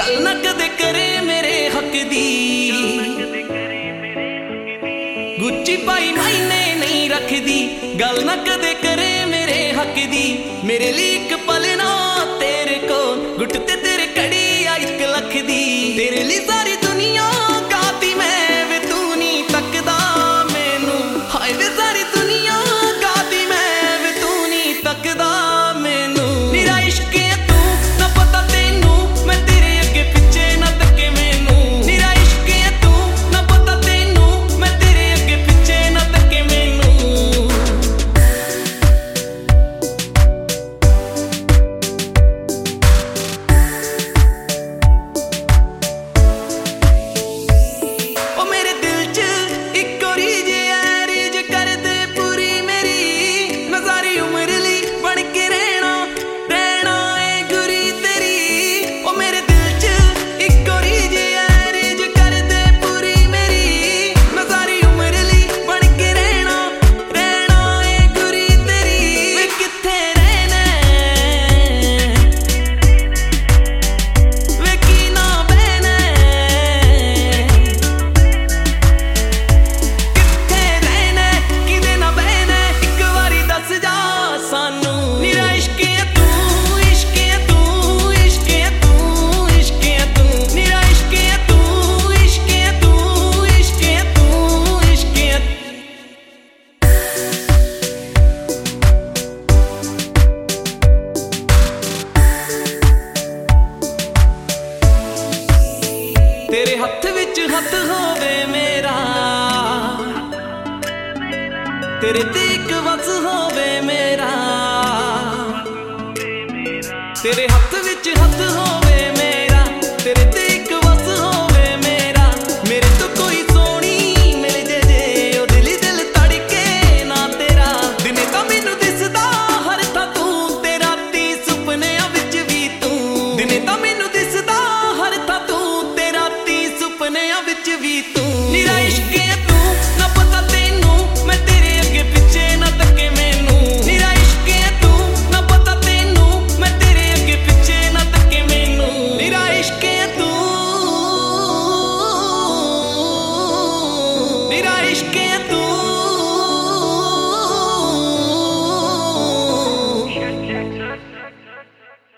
गल ना कदे करे मेरे हक दी। गुच्ची पाई मायने नहीं रखदी, गल ना कदे करे मेरे हक दी। मेरे लिए एक पल ना तेरे को गुट ते तेरे कड़ी आ 1 लख दी। तेरे लिए सारी दुनिया गाती मैं वे तू नहीं तकदा मैनू। हाय वे सारी दुनिया गाती मैं वे तू नहीं तकदा मैनू। मेरा इश्क है तू ना पता तेनू, मैं तेरे अगे पिछे ना तके मैनू। मेरा इश्क है तू ना पता तेनू, मैं तेरे अगे पिछे ना तके मैनू। ओ मेरे दिल च एक और रीज है, रीज कर दे पूरी मेरी। मैं सारी उम्र ली बन के रहना ए गुरी तेरी। ओ मेरे दिल च एक और रीज है, रीज कर दे पूरी मेरी। मैं सारी उम्र ली बन के रहना ए गुरी तेरी। वे कित्थे रहना वे की ना बहना, कित्थे रहना किदे ना बहना, एक वारी दस जा सानू। मेरा इश्क है तू, इश्क है तू, इश्क है तू, इश्क है तू। मेरा इश्क है तू, इश्क है तू, इश्क है तू, इश्क है तू। तेरे हत्थ विच हत्थ होवे मेरा, तेरे ते इक वस होवे मेरा। तेरे हत्थ विच हत्थ होवे मेरा, तेरे ते